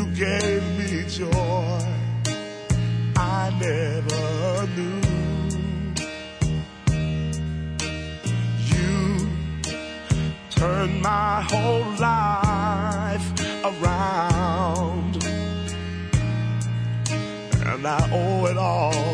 gave me joy I never knew. You turned my whole life around, and I owe it all